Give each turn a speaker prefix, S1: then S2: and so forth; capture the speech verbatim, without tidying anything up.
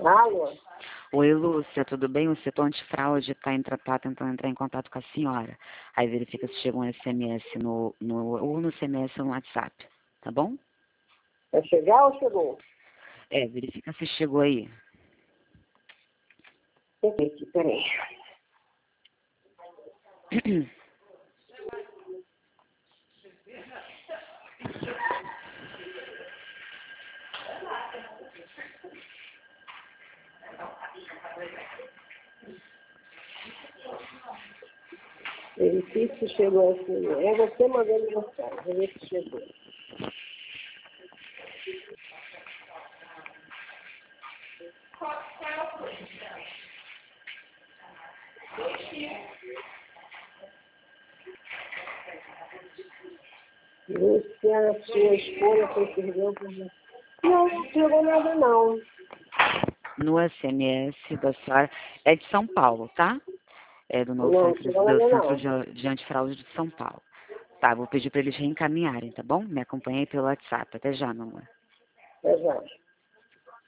S1: Alô?
S2: Oi, Lúcia, tudo bem? O setor antifraude está tá tentando entrar em contato com a senhora. Aí verifica se chegou um S M S no, no, ou no S M S ou no WhatsApp, tá bom?
S1: Vai chegar ou chegou?
S2: É, verifica se chegou aí.
S1: Deixa eu ver aqui, peraí. Verifique se chegou assim. É você mandando mensagem. Vou ver se chegou. Lúcia, sua esposa foi perdeu por você. Não, não chegou nada não.
S2: No S M S da senhora, é de São Paulo, tá? É do novo
S1: Não,
S2: centro,
S1: chegou
S2: do
S1: nada
S2: centro
S1: não.
S2: de, de antifraude de São Paulo. Tá, vou pedir para eles reencaminharem, tá bom? Me acompanhe pelo WhatsApp. Até já, meu amor.
S1: É já.